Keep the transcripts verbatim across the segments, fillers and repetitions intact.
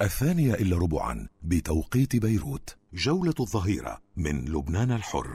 الثانية إلا ربعا بتوقيت بيروت. جولة الظهيرة من لبنان الحر.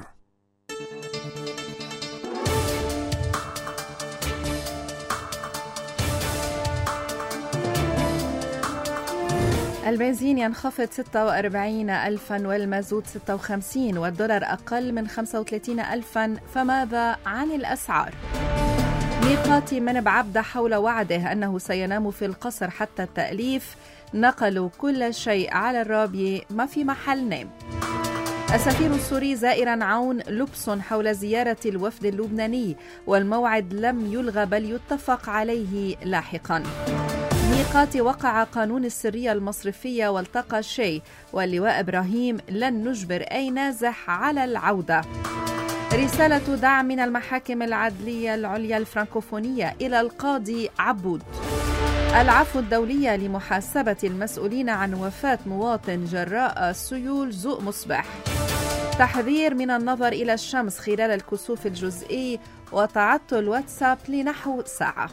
البنزين ينخفض ستة وأربعين ألفا والمازوت ستة وخمسين والدولار أقل من خمسة وثلاثين ألفا. فماذا عن الأسعار؟ ميقاتي من بعبدة حول وعده أنه سينام في القصر حتى التأليف. نقلوا كل شيء على الرابية، ما في محل نام. السفير السوري زائرا عون لبس حول زيارة الوفد اللبناني، والموعد لم يلغى بل يتفق عليه لاحقا. ميقاتي وقع قانون السرية المصرفية والتقى شي واللواء إبراهيم لن نجبر أي نازح على العودة. رسالة دعم من المحاكم العدلية العليا الفرنكوفونية إلى القاضي عبود. العفو الدولية لمحاسبة المسؤولين عن وفاة مواطن جراء سيول ذوق مصبح. تحذير من النظر إلى الشمس خلال الكسوف الجزئي، وتعطل واتساب لنحو ساعة.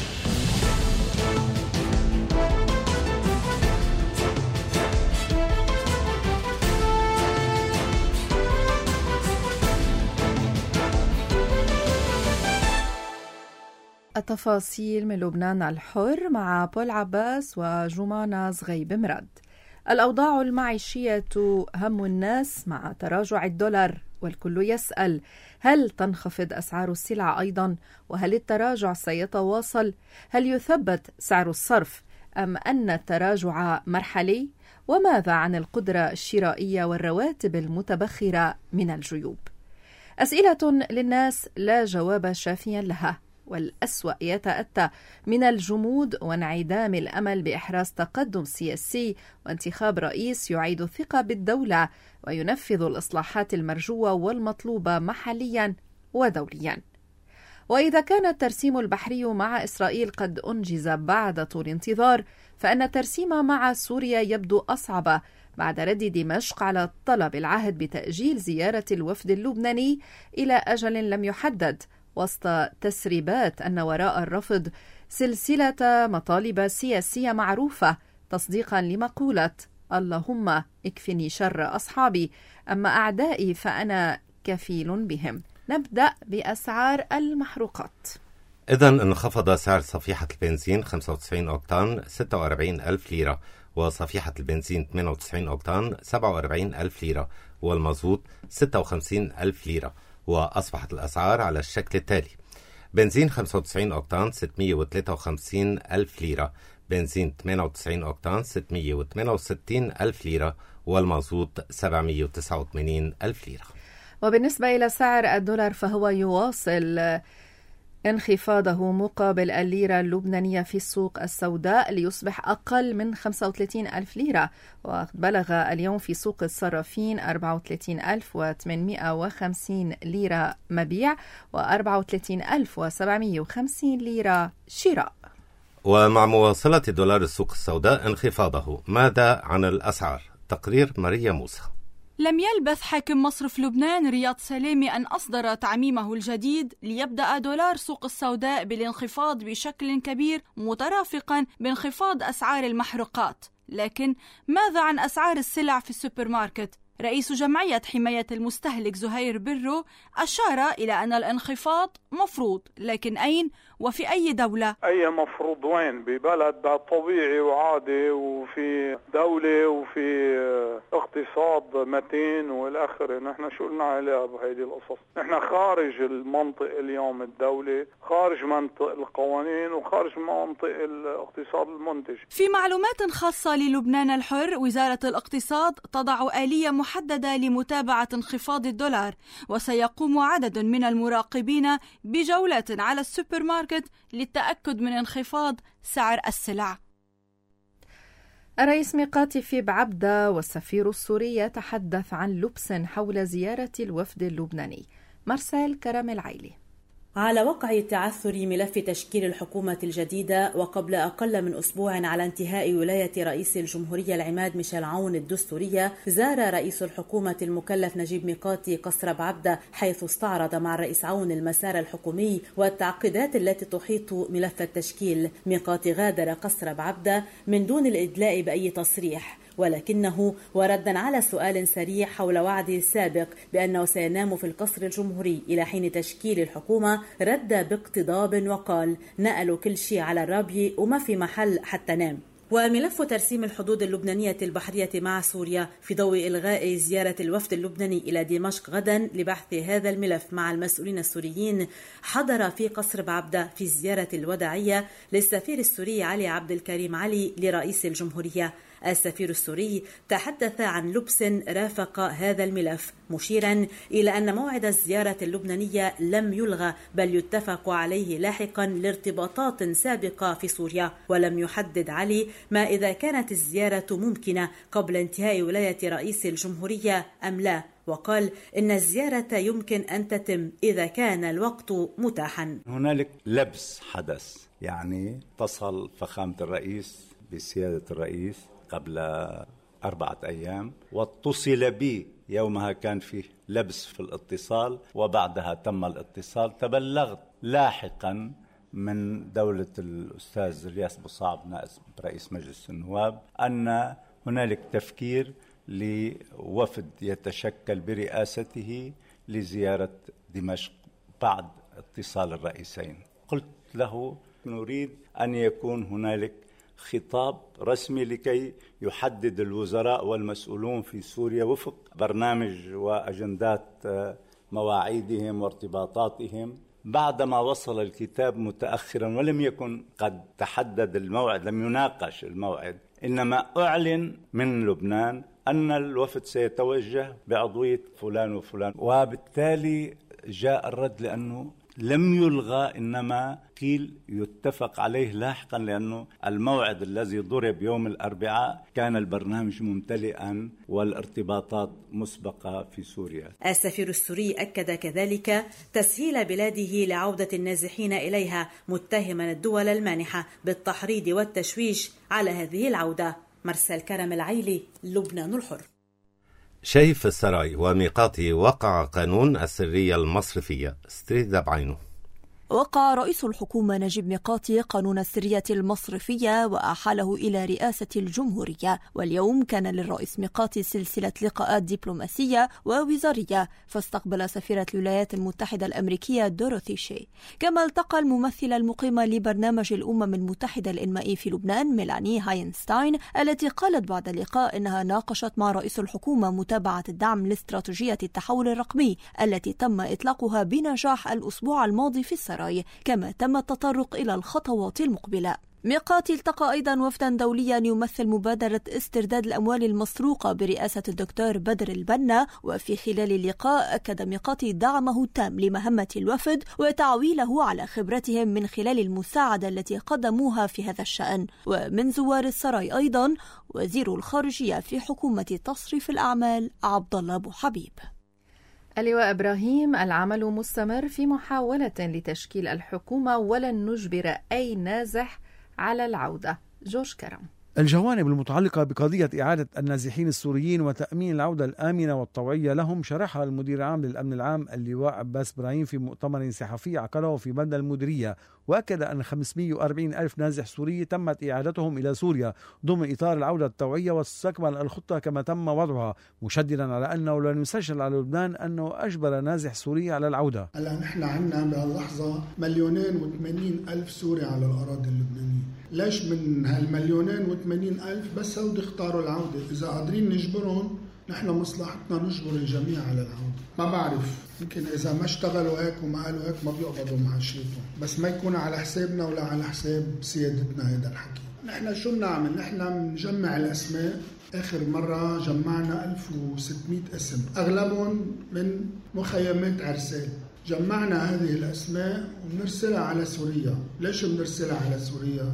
التفاصيل من لبنان الحر مع بول عباس وجمانة زغيب مراد. الأوضاع المعيشية هم الناس مع تراجع الدولار، والكل يسأل هل تنخفض أسعار السلع أيضا؟ وهل التراجع سيتواصل؟ هل يثبت سعر الصرف أم أن التراجع مرحلي؟ وماذا عن القدرة الشرائية والرواتب المتبخرة من الجيوب؟ أسئلة للناس لا جواب شافيا لها، والأسوأ يتأتى من الجمود وانعدام الأمل بإحراز تقدم سياسي وانتخاب رئيس يعيد الثقة بالدولة وينفذ الإصلاحات المرجوة والمطلوبة محليا ودوليا. وإذا كان الترسيم البحري مع إسرائيل قد أنجز بعد طول انتظار، فإن الترسيم مع سوريا يبدو أصعب بعد رد دمشق على طلب العهد بتأجيل زيارة الوفد اللبناني إلى أجل لم يحدد، وسط تسريبات أن وراء الرفض سلسلة مطالب سياسية معروفة تصديقا لمقولة اللهم اكفني شر أصحابي، أما أعدائي فأنا كفيل بهم. نبدأ بأسعار المحروقات. إذن انخفض سعر صفيحة البنزين خمسة وتسعين أوكتان ستة وأربعين ألف ليرة، وصفيحة البنزين ثمانية وتسعين أوكتان سبعة وأربعين ألف ليرة، والمازوت ستة وخمسين ألف ليرة. وأصبحت الأسعار على الشكل التالي: بنزين خمسة وتسعين أوكتان ستمائة وثلاثة وخمسين ألف ليرة، بنزين ثمانية وتسعين أوكتان ستمائة وثمانية وستين ألف ليرة، والمازوت سبعمائة وتسعة وثمانين ألف ليرة. وبالنسبة إلى سعر الدولار فهو يواصل انخفاضه مقابل الليرة اللبنانية في السوق السوداء ليصبح أقل من خمسة وثلاثين ألف ليرة، وبلغ اليوم في سوق الصرافين أربعة وثلاثين ألف وثمانمائة وخمسين ليرة مبيع وأربعة وثلاثين ألف وسبعمائة وخمسين ليرة شراء. ومع مواصلة دولار السوق السوداء انخفاضه، ماذا عن الأسعار؟ تقرير ماريا موسى. لم يلبث حاكم مصرف لبنان رياض سلامي أن أصدر تعميمه الجديد ليبدأ دولار سوق السوداء بالانخفاض بشكل كبير مترافقا بانخفاض أسعار المحروقات. لكن ماذا عن أسعار السلع في السوبر ماركت؟ رئيس جمعية حماية المستهلك زهير برو أشار إلى أن الانخفاض مفروض، لكن أين وفي أي دولة؟ أي مفروض وين؟ ببلد طبيعي وعادي، وفي دولة وفي اقتصاد متين والآخر. نحن شو لنا عليها بهذه القصص؟ نحن خارج المنطق اليوم الدولي، خارج منطق القوانين، وخارج منطق الاقتصاد المنتج. في معلومات خاصة للبنان الحر، وزارة الاقتصاد تضع آلية محددة لمتابعة انخفاض الدولار، وسيقوم عدد من المراقبين بجولة على السوبر ماركت للتأكد من انخفاض سعر السلع. الرئيس ميقاتي في بعبدة والسفير السوري يتحدث عن لبس حول زيارة الوفد اللبناني. مرسال كرم العيلي. على وقع تعثر ملف تشكيل الحكومة الجديدة وقبل أقل من أسبوع على انتهاء ولاية رئيس الجمهورية العماد ميشيل عون الدستورية، زار رئيس الحكومة المكلف نجيب ميقاتي قصر بعبدة، حيث استعرض مع الرئيس عون المسار الحكومي والتعقيدات التي تحيط ملف التشكيل. ميقاتي غادر قصر بعبدة من دون الإدلاء بأي تصريح، ولكنه وردا على سؤال سريع حول وعده السابق بأنه سينام في القصر الجمهوري إلى حين تشكيل الحكومة، رد باقتضاب وقال: نقلوا كل شيء على الرابية وما في محل حتى نام. وملف ترسيم الحدود اللبنانية البحرية مع سوريا في ضوء إلغاء زيارة الوفد اللبناني إلى دمشق غدا لبحث هذا الملف مع المسؤولين السوريين، حضر في قصر بعبدة في الزيارة الوداعية للسفير السوري علي عبد الكريم علي لرئيس الجمهورية. السفير السوري تحدث عن لبس رافق هذا الملف، مشيرا إلى أن موعد الزيارة اللبنانية لم يلغى بل يتفق عليه لاحقا لارتباطات سابقة في سوريا. ولم يحدد علي ما إذا كانت الزيارة ممكنة قبل انتهاء ولاية رئيس الجمهورية أم لا، وقال إن الزيارة يمكن أن تتم إذا كان الوقت متاحا. هنالك لبس حدث، يعني اتصل فخامة الرئيس بسيادة الرئيس قبل أربعة أيام، واتصل بي يومها، كان فيه لبس في الاتصال، وبعدها تم الاتصال. تبلغت لاحقا من دولة الأستاذ الياس بوصعب نائب رئيس مجلس النواب أن هنالك تفكير لوفد يتشكل برئاسته لزيارة دمشق بعد اتصال الرئيسين. قلت له: نريد أن يكون هنالك خطاب رسمي لكي يحدد الوزراء والمسؤولون في سوريا وفق برنامج وأجندات مواعيدهم وارتباطاتهم. بعدما وصل الكتاب متأخرا ولم يكن قد تحدد الموعد، لم يناقش الموعد، إنما أعلن من لبنان أن الوفد سيتوجه بعضوية فلان وفلان، وبالتالي جاء الرد لأنه لم يلغى، إنما قيل يتفق عليه لاحقا، لأنه الموعد الذي ضرب يوم الأربعاء كان البرنامج ممتلئا والارتباطات مسبقة في سوريا. السفير السوري أكد كذلك تسهيل بلاده لعودة النازحين إليها، متهما الدول المانحة بالتحريض والتشويش على هذه العودة. مرسل كرم العيلي، لبنان الحر. شايف السراي وميقاتي وقع قانون السرية المصرفية، استريد بعينه. وقع رئيس الحكومة نجيب ميقاتي قانون السرية المصرفية وأحاله إلى رئاسة الجمهورية. واليوم كان للرئيس ميقاتي سلسلة لقاءات دبلوماسية ووزارية، فاستقبل سفيرة الولايات المتحدة الأمريكية دوروثي شي، كما التقى الممثلة المقيمة لبرنامج الأمم المتحدة الإنمائي في لبنان ميلاني هاينستاين، التي قالت بعد اللقاء إنها ناقشت مع رئيس الحكومة متابعة الدعم لاستراتيجية التحول الرقمي التي تم إطلاقها بنجاح الأسبوع الماضي في السراي، كما تم التطرق إلى الخطوات المقبلة. ميقاتي التقى أيضا وفدا دوليا يمثل مبادرة استرداد الأموال المسروقة برئاسة الدكتور بدر البنا، وفي خلال اللقاء أكد ميقاتي دعمه التام لمهمة الوفد وتعويله على خبرتهم من خلال المساعدة التي قدموها في هذا الشأن. ومن زوار السراي أيضا وزير الخارجية في حكومة تصريف الأعمال عبد الله أبو حبيب. اللواء إبراهيم، العمل مستمر في محاولة لتشكيل الحكومة ولن نجبر أي نازح على العودة. جورج كرم. الجوانب المتعلقة بقضية إعادة النازحين السوريين وتأمين العودة الآمنة والطوعية لهم شرحها المدير العام للأمن العام اللواء عباس إبراهيم في مؤتمر صحفي عقده في بلدة المديرية، وأكد أن خمسمئة وأربعين ألف نازح سوري تمت إعادتهم إلى سوريا ضمن إطار العودة الطوعية، واستكمل الخطة كما تم وضعها، مشددا على أنه لن يسجل على لبنان أنه أجبر نازح سوري على العودة. هلا نحن عندنا بهاللحظة مليونين وثمانين ألف سوري على الأراضي اللبنانية. ليش من هالمليونين وثمانين ألف بس هودي اختاروا العودة؟ إذا قادرين نجبرهم نحن مصلحتنا نجبر الجميع على العودة. ما بعرف، يمكن إذا ما اشتغلوا هيك وما قالوا هيك ما بيقبضوا معاشرتهم، بس ما يكون على حسابنا ولا على حساب سيادتنا هذا الحكي. نحن شو بنعمل؟ نحن بنجمع الأسماء. آخر مرة جمعنا ألف وستمئة اسم، أغلبهم من مخيمات عرسال. جمعنا هذه الأسماء وبنرسلها على سوريا. ليش بنرسلها على سوريا؟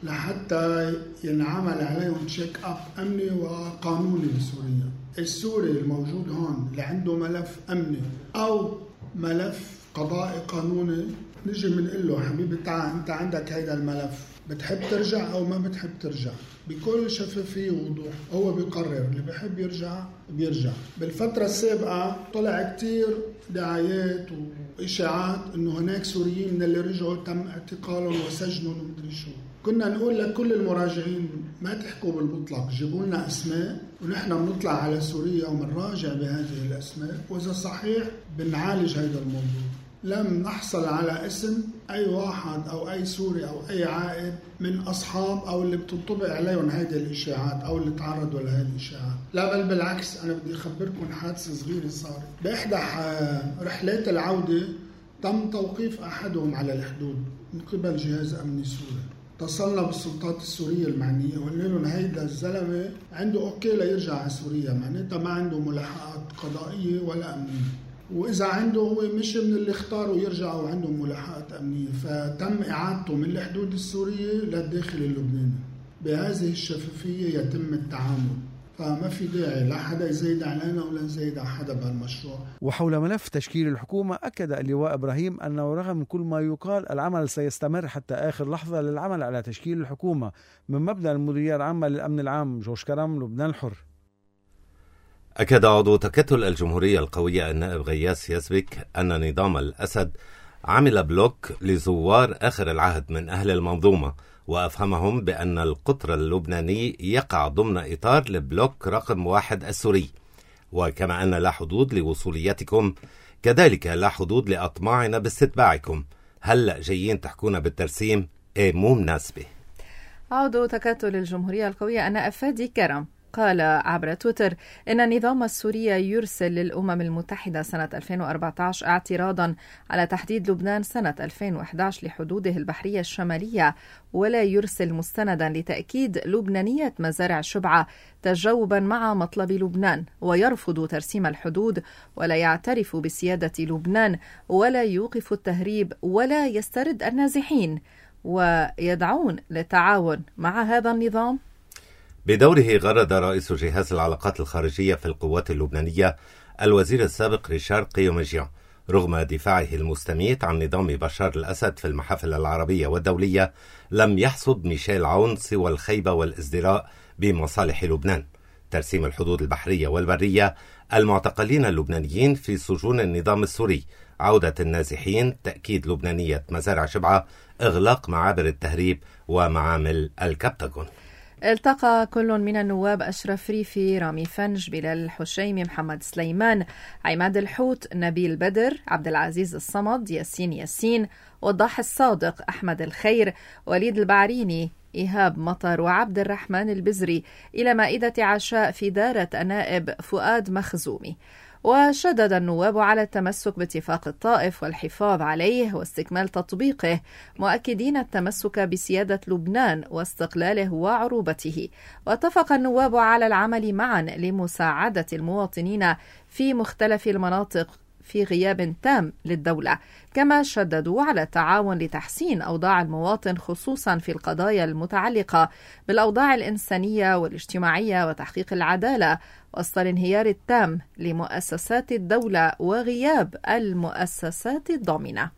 لحتى ينعمل عليهم تشيك أب أمني وقانوني بسوريا. السوري الموجود هون اللي عنده ملف أمني أو ملف قضائي قانوني نجي بنقول له حبيبي تعال انت عندك هيدا الملف، بتحب ترجع او ما بتحب ترجع، بكل شفافيه ووضوح. هو بيقرر، اللي بيحب يرجع بيرجع. بالفتره السابقه طلع كتير دعايات واشاعات انه هناك سوريين من اللي رجعوا تم اعتقالهم وسجنهم ومدري شو. كنا نقول لكل المراجعين ما تحكوا بالمطلق، جيبوا لنا اسماء ونحن بنطلع على سوريا وبنراجع بهذه الاسماء، واذا صحيح بنعالج هذا الموضوع. لم نحصل على اسم أي واحد أو أي سوري أو أي عائد من أصحاب أو اللي بتنطبق عليهم هذه الإشاعات أو اللي تعرضوا لهذه الإشاعات. لا بل بالعكس، أنا بدي أخبركم حادثة صغيرة صارت بإحدى رحلات العودة. تم توقيف أحدهم على الحدود من قبل جهاز أمني سوري. اتصلنا بالسلطات السورية المعنية وقلنا لهم هيدا الزلمة عنده أوكي ليرجع على سوريا، معناتها ما عنده ملاحقات قضائية ولا أمنية، وإذا عنده هو مش من اللي اختاروا يرجعوا وعندهم ملاحقات أمنية، فتم إعادته من الحدود السورية للداخل اللبناني. بهذه الشفافية يتم التعامل، فما في داعي لا حدا يزيد علينا ولا نزيد على حدا بهالمشروع. وحول ملف تشكيل الحكومة أكد اللواء إبراهيم أنه رغم كل ما يقال العمل سيستمر حتى آخر لحظة للعمل على تشكيل الحكومة من مبدأ المديرية العامة للأمن العام. جوش كرم، لبنان الحر. أكد عضو تكتل الجمهورية القوية النائب غياس يسبك أن نظام الأسد عمل بلوك لزوار آخر العهد من أهل المنظومة، وأفهمهم بأن القطر اللبناني يقع ضمن إطار البلوك رقم واحد السوري، وكما أن لا حدود لوصوليتكم كذلك لا حدود لأطماعنا باستتباعكم. هلأ جايين تحكونا بالترسيم؟ إيه مو مناسبة. عضو تكتل الجمهورية القوية النائب فادي كرم قال عبر تويتر إن النظام السوري يرسل للأمم المتحدة سنة ألفين وأربعة عشر اعتراضا على تحديد لبنان سنة ألفين وأحد عشر لحدوده البحرية الشمالية، ولا يرسل مستندا لتأكيد لبنانية مزارع شبعة تجاوبا مع مطلب لبنان، ويرفض ترسيم الحدود ولا يعترف بسيادة لبنان ولا يوقف التهريب ولا يسترد النازحين، ويدعون للتعاون مع هذا النظام. بدوره غرد رئيس جهاز العلاقات الخارجية في القوات اللبنانية الوزير السابق ريشار قيومجيان رغم دفاعه المستميت عن نظام بشار الأسد في المحافل العربية والدولية. لم يحصد ميشيل عون سوى الخيبة والازدراء بمصالح لبنان، ترسيم الحدود البحرية والبرية، المعتقلين اللبنانيين في سجون النظام السوري، عودة النازحين، تأكيد لبنانية مزارع شبعة، إغلاق معابر التهريب ومعامل الكبتاغون. التقى كل من النواب أشرف ريفي، رامي فنج، بلال الحشيمي، محمد سليمان، عماد الحوت، نبيل بدر، عبد العزيز الصمد، ياسين ياسين، وضاح الصادق، أحمد الخير، وليد البعريني، إيهاب مطر، وعبد الرحمن البزري إلى مائدة عشاء في دارة النائب فؤاد مخزومي. وشدد النواب على التمسك باتفاق الطائف والحفاظ عليه واستكمال تطبيقه، مؤكدين التمسك بسيادة لبنان واستقلاله وعروبته. واتفق النواب على العمل معا لمساعدة المواطنين في مختلف المناطق في غياب تام للدولة، كما شددوا على التعاون لتحسين أوضاع المواطن خصوصا في القضايا المتعلقة بالأوضاع الإنسانية والاجتماعية وتحقيق العدالة وسط الانهيار التام لمؤسسات الدولة وغياب المؤسسات الضامنة.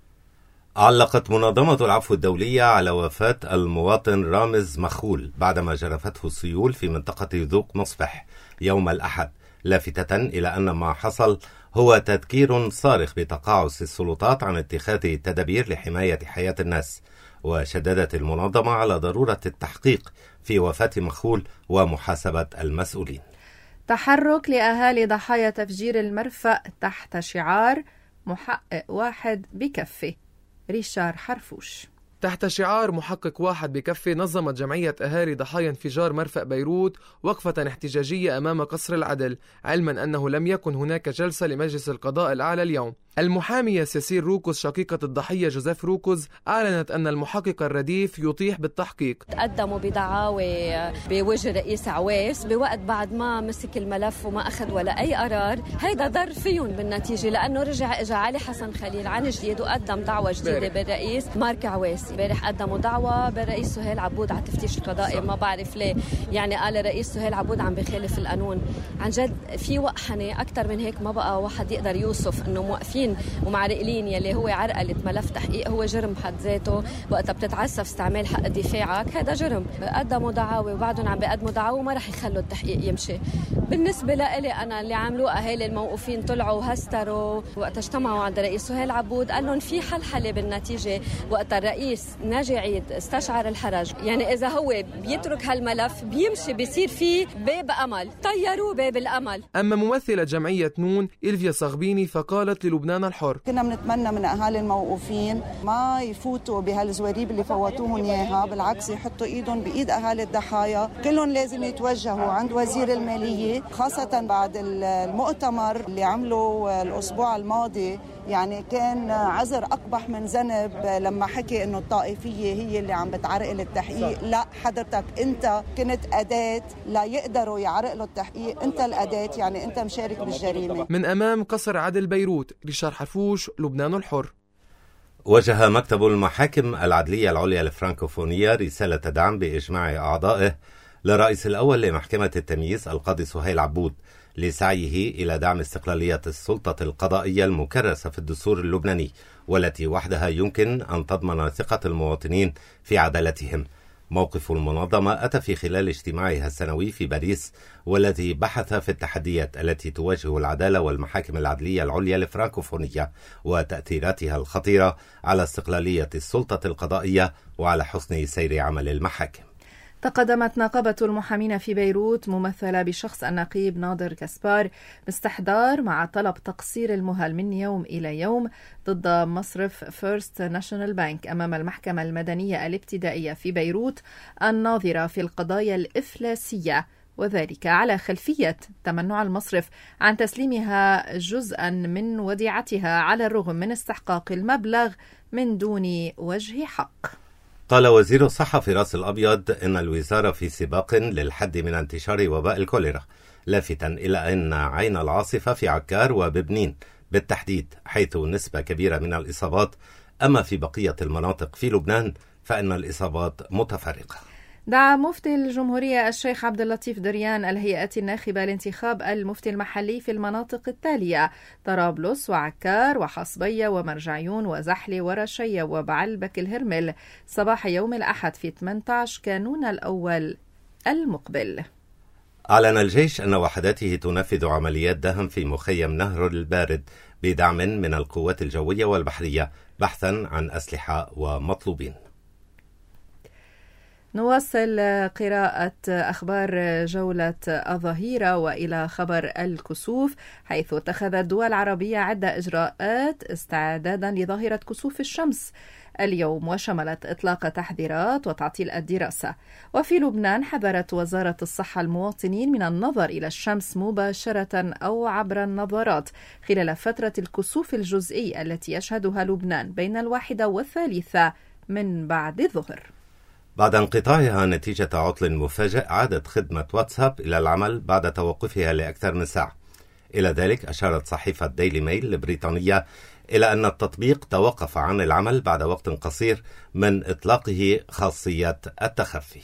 علقت منظمة العفو الدولية على وفاة المواطن رامز مخول بعدما جرفته السيول في منطقة ذوق مصفح يوم الأحد، لافتة إلى أن ما حصل هو تذكير صارخ بتقاعس السلطات عن اتخاذ تدابير لحماية حياة الناس. وشددت المنظمة على ضرورة التحقيق في وفاة مخول ومحاسبة المسؤولين. تحرك لأهالي ضحايا تفجير المرفأ تحت شعار محقق واحد بكفه، ريشار حرفوش. تحت شعار محقق واحد بكفي نظمت جمعية أهالي ضحايا انفجار مرفأ بيروت وقفة احتجاجية أمام قصر العدل، علما أنه لم يكن هناك جلسة لمجلس القضاء الأعلى اليوم. المحامية سيسير روكوز شقيقة الضحية جوزيف روكوز أعلنت أن المحقق الرديف يطيح بالتحقيق. تقدموا بدعاوى بوجه رئيس عويس بوقت بعد ما مسك الملف وما أخذ ولا أي قرار. هيدا ضر فيهم بالنتيجة، لأنه رجع إجا علي حسن خليل عن جديد وقدم دعوة جديدة بالرئيس مارك عويس. امبارح قدموا دعوة بالرئيس سهيل عبود على التفتيش القضائي، ما بعرف ليه، يعني قال الرئيس سهيل عبود عم بخالف القانون. عن جد في وقحنة أكتر من هيك ما بقى واحد يقدر يوصف إنه موقفين موقوفين ومعرقلين يلي هو عرقلة ملف تحقيق هو جرم بحد ذاته. وقتها بتتعسف استعمال حق دفاعك هذا جرم. قدموا دعاوى وبعدهم عم بيقدموا دعاوى وما رح يخلوا التحقيق يمشي. بالنسبة لإلي أنا اللي عملوه أهالي الموقوفين طلعوا وهستروا وقت اجتمعوا عند الرئيس سهيل عبود قال لهم في حلحلة بالنتيجة. وقت الرئيس ناجي عيد استشعر الحرج، يعني إذا هو بيترك هالملف بيمشي بيصير فيه باب أمل، طيروا باب الأمل. أما ممثلة جمعية نون إلفيا صغبيني فقالت للبنان الحر: كنا بنتمنى من أهالي الموقوفين ما يفوتوا بهالزواريب اللي فوتوهم إياها، بالعكس يحطوا إيدهم بإيد أهالي الضحايا. كلهم لازم يتوجهوا عند وزير المالية، خاصة بعد المؤتمر اللي عمله الأسبوع الماضي. يعني كان عذر أقبح من ذنب لما حكي إنه الطائفية هي اللي عم بتعرقل التحقيق. لا حضرتك، أنت كنت أداة لا يقدروا يعرقلوا التحقيق، أنت الأداة، يعني أنت مشارك بالجريمة. من أمام قصر عدل بيروت، ريشار حرفوش، لبنان الحر. وجه مكتب المحاكم العدلية العليا الفرنكوفونية رسالة دعم بإجماع أعضائه لرئيس الأول لمحكمة التمييز القاضي سهيل عبود لسعيه إلى دعم استقلالية السلطة القضائية المكرسة في الدستور اللبناني، والتي وحدها يمكن أن تضمن ثقة المواطنين في عدالتهم. موقف المنظمة أتى في خلال اجتماعها السنوي في باريس، والذي بحث في التحديات التي تواجه العدالة والمحاكم العدلية العليا الفرنكوفونية وتأثيراتها الخطيرة على استقلالية السلطة القضائية وعلى حسن سير عمل المحاكم. تقدمت نقابة المحامين في بيروت ممثلة بشخص النقيب ناظر كاسبار باستحضار مع طلب تقصير المهل من يوم إلى يوم ضد مصرف فيرست ناشونال بانك أمام المحكمة المدنية الابتدائية في بيروت الناظرة في القضايا الإفلاسية، وذلك على خلفية تمنع المصرف عن تسليمها جزءا من وديعتها على الرغم من استحقاق المبلغ من دون وجه حق. قال وزير الصحة في رأس الأبيض إن الوزارة في سباق للحد من انتشار وباء الكوليرا، لافتا إلى أن عين العاصفة في عكار وببنين بالتحديد، حيث نسبة كبيرة من الإصابات. أما في بقية المناطق في لبنان فإن الإصابات متفرقة. دعا مفتي الجمهورية الشيخ عبد اللطيف دريان الهيئة الناخبة لانتخاب المفتي المحلي في المناطق التالية: طرابلس وعكار وحصبية ومرجعيون وزحلة ورشية وبعلبك الهرمل صباح يوم الأحد في ثمانية عشر كانون الأول المقبل. أعلن الجيش أن وحداته تنفذ عمليات دهم في مخيم نهر البارد بدعم من القوات الجوية والبحرية بحثا عن أسلحة ومطلوبين. نواصل قراءة أخبار جولة الظهيرة وإلى خبر الكسوف، حيث اتخذت الدول العربية عدة إجراءات استعدادا لظاهرة كسوف الشمس اليوم، وشملت إطلاق تحذيرات وتعطيل الدراسة. وفي لبنان حذرت وزارة الصحة المواطنين من النظر إلى الشمس مباشرة أو عبر النظارات خلال فترة الكسوف الجزئي التي يشهدها لبنان بين الواحدة والثالثة من بعد الظهر. بعد انقطاعها نتيجة عطل مفاجئ عادت خدمة واتساب إلى العمل بعد توقفها لأكثر من ساعة. إلى ذلك أشارت صحيفة ديلي ميل البريطانية إلى أن التطبيق توقف عن العمل بعد وقت قصير من إطلاقه خاصية التخفي.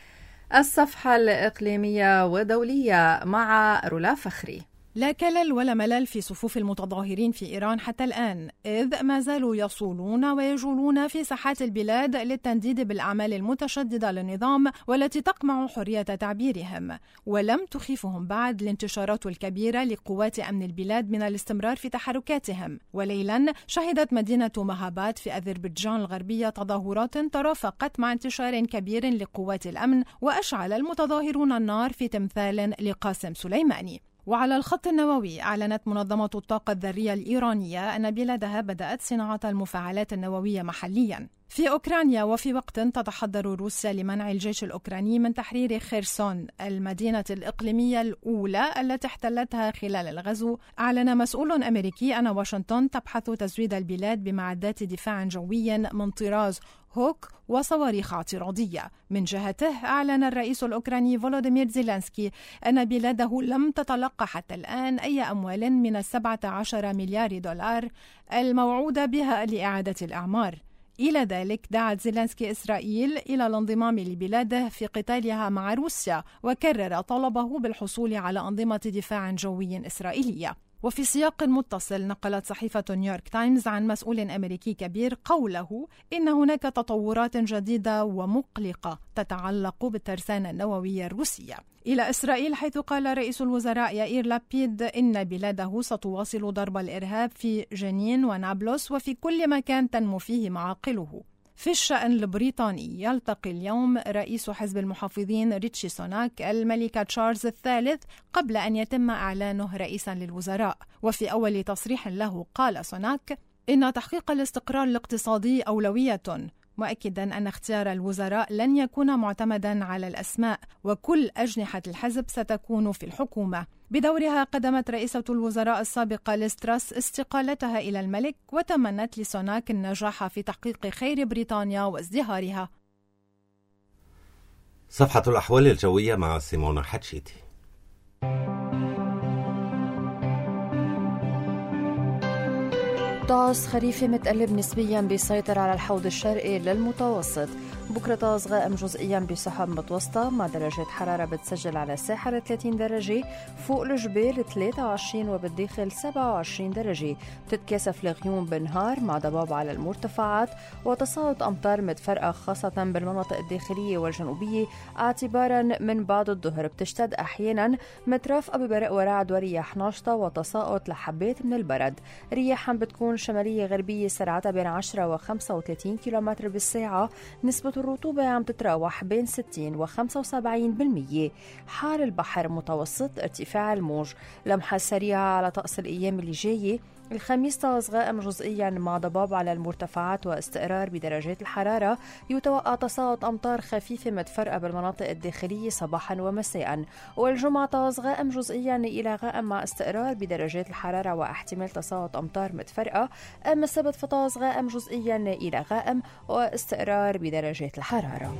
الصفحة الإقليمية ودولية مع رولا فخري. لا كلل ولا ملل في صفوف المتظاهرين في إيران حتى الآن، إذ ما زالوا يصولون ويجولون في ساحات البلاد للتنديد بالأعمال المتشددة للنظام والتي تقمع حرية تعبيرهم. ولم تخيفهم بعد الانتشارات الكبيرة لقوات أمن البلاد من الاستمرار في تحركاتهم. وليلا شهدت مدينة مهابات في أذربيجان الغربية تظاهرات ترافقت مع انتشار كبير لقوات الأمن، وأشعل المتظاهرون النار في تمثال لقاسم سليماني. وعلى الخط النووي أعلنت منظمة الطاقة الذرية الإيرانية أن بلادها بدأت صناعة المفاعلات النووية محلياً. في أوكرانيا وفي وقت تتحضر روسيا لمنع الجيش الأوكراني من تحرير خيرسون المدينة الإقليمية الأولى التي احتلتها خلال الغزو، أعلن مسؤول أمريكي أن واشنطن تبحث تزويد البلاد بمعدات دفاع جوي من طراز هوك وصواريخ اعتراضية. من جهته أعلن الرئيس الأوكراني فولوديمير زيلينسكي أن بلاده لم تتلقى حتى الآن أي أموال من السبعة عشر مليار دولار الموعود بها لإعادة الأعمار. إلى ذلك دعت زيلينسكي إسرائيل إلى الانضمام لبلاده في قتالها مع روسيا، وكرر طلبه بالحصول على أنظمة دفاع جوي إسرائيلية. وفي سياق متصل نقلت صحيفة نيويورك تايمز عن مسؤول أمريكي كبير قوله إن هناك تطورات جديدة ومقلقة تتعلق بالترسانة النووية الروسية إلى إسرائيل، حيث قال رئيس الوزراء يائير لابيد إن بلاده ستواصل ضرب الإرهاب في جنين ونابلس وفي كل مكان تنمو فيه معاقله. في الشأن البريطاني، يلتقي اليوم رئيس حزب المحافظين ريتشي سوناك الملكة تشارلز الثالث قبل أن يتم إعلانه رئيسا للوزراء. وفي أول تصريح له قال سوناك إن تحقيق الاستقرار الاقتصادي أولوية، مؤكدا أن اختيار الوزراء لن يكون معتمدا على الأسماء وكل أجنحة الحزب ستكون في الحكومة. بدورها قدمت رئيسة الوزراء السابقة ليز تراس استقالتها إلى الملك وتمنت لسوناك النجاح في تحقيق خير بريطانيا وازدهارها. صفحة الأحوال الجوية مع سيمونا حتشيتي. طقس خريفي متقلب نسبيا بيسيطر على الحوض الشرقي للمتوسط. بكرة طقس غائم جزئيا بسحب متوسطة مع درجة حرارة بتسجل على الساحل ثلاثين درجة، فوق الجبال ثلاثة وعشرين وبالداخل سبعة وعشرين درجة. بتتكاثف الغيوم بالنهار مع ضباب على المرتفعات وتساقط أمطار متفرقة خاصة بالمناطق الداخلية والجنوبية اعتبارا من بعد الظهر. بتشتد أحيانا مترافقة ببرق ورعد ورياح ناشطة وتساقط لحبات من البرد. رياحا بتكون شمالية غربية سرعتها بين عشرة وخمسة وثلاثين كيلومتر بالساعة. نسبة الرطوبة عم تتراوح بين ستين وخمسة وسبعين بالمية. حار البحر متوسط، ارتفاع الموج. لمحة سريعة على طقس الأيام اللي جاية. الخميس طقس غائم جزئيا مع ضباب على المرتفعات واستقرار بدرجات الحرارة. يتوقع تساقط أمطار خفيفة متفرقة بالمناطق الداخلية صباحا ومساء. والجمعة طقس غائم جزئيا إلى غائم مع استقرار بدرجات الحرارة واحتمال تساقط أمطار متفرقة. أما السبت فطقس غائم جزئيا إلى غائم واستقرار بدرجات الحرارة.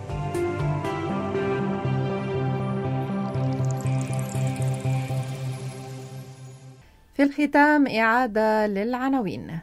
في الختام إعادة للعناوين.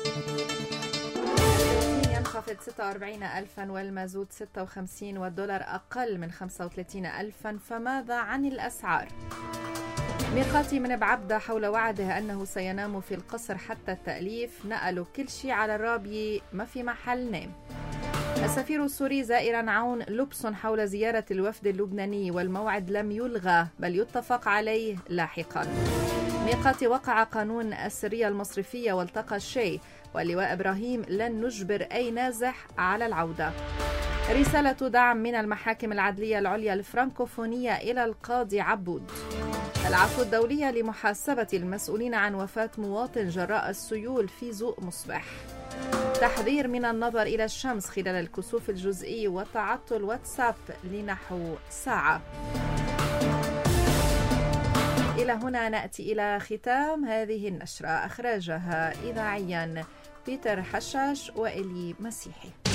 ينخفض ستة وأربعين ألفا والمازوت ستة وخمسين والدولار أقل من خمسة وثلاثين ألفا، فماذا عن الأسعار؟ ميقاتي من بعبدة حول وعده أنه سينام في القصر حتى التأليف، نقلوا كل شيء على الرابية، ما في محل نام. السفير السوري زائرا عون لبس حول زيارة الوفد اللبناني والموعد لم يلغى بل يتفق عليه لاحقا. ميقاتي وقع قانون السرية المصرفية والتقى الشيء، واللواء إبراهيم لن نجبر أي نازح على العودة. رسالة دعم من المحاكم العدلية العليا الفرنكوفونية إلى القاضي عبود. العفو الدولية لمحاسبة المسؤولين عن وفاة مواطن جراء السيول في زوق مصبح. تحذير من النظر إلى الشمس خلال الكسوف الجزئي وتعطل واتساب لنحو ساعة. إلى هنا نأتي إلى ختام هذه النشرة، أخرجها إذاعيا بيتر حشاش وإلي مسيحي.